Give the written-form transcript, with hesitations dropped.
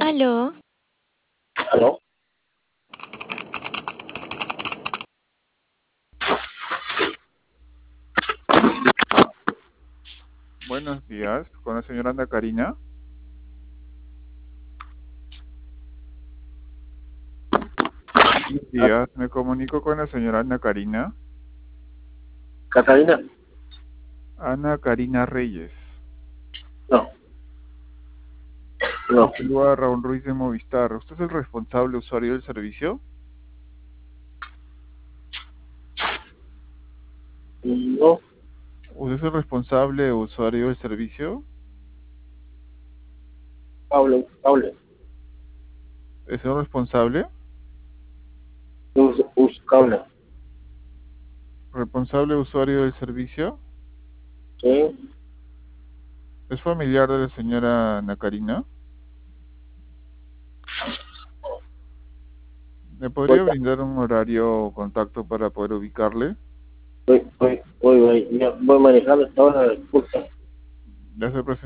Aló, ¿Aló? Buenos días, con la señora Ana Karina. Buenos días, me comunico con la señora Ana Karina. ¿Catalina? Ana Karina Reyes. No, no, Saluda a Raúl Ruiz de Movistar. ¿Usted es el responsable usuario del servicio? no, ¿Usted es el responsable usuario del servicio? Pablo, ¿Es el responsable? cable, ¿Responsable usuario del servicio? sí, ¿Es familiar de la señora Ana Karina? ¿Me voy, podría brindar un horario o contacto para poder ubicarle? voy manejando hasta ahora, disculpa. Ya se presentó.